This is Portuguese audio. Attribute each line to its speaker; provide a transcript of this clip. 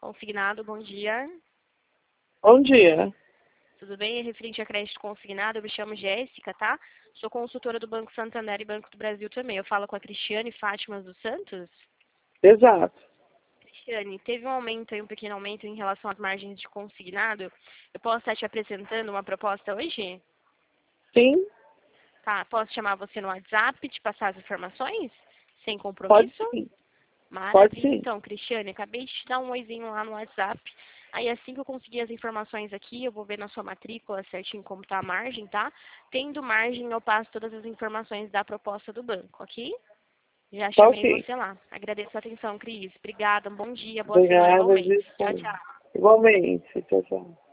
Speaker 1: Consignado, bom dia.
Speaker 2: Bom dia.
Speaker 1: Tudo bem? É referente a crédito consignado, eu me chamo Jéssica, tá? Sou consultora do Banco Santander e Banco do Brasil também. Eu falo com a Cristiane Fátima dos Santos.
Speaker 2: Exato.
Speaker 1: Cristiane, teve um aumento aí, um pequeno aumento em relação às margens de consignado. Eu posso estar te apresentando uma proposta hoje?
Speaker 2: Sim,
Speaker 1: Tá, posso chamar você no WhatsApp, te passar as informações? Sem
Speaker 2: pode
Speaker 1: compromisso?
Speaker 2: sim. Pode
Speaker 1: Maravilha,
Speaker 2: sim.
Speaker 1: então, Cristiane, acabei de te dar um oizinho lá no WhatsApp. Aí assim que eu conseguir as informações aqui, eu vou ver na sua matrícula certinho como tá a margem, tá? Tendo margem, eu passo todas as informações da proposta do banco, ok? Já
Speaker 2: Tá
Speaker 1: chamei
Speaker 2: ok.
Speaker 1: você lá. Agradeço a atenção, Cris. Obrigada, um bom dia, boa semana
Speaker 2: Obrigada,
Speaker 1: igualmente. Tchau,
Speaker 2: Jéssica.
Speaker 1: tchau.
Speaker 2: Igualmente. Tchau, tchau.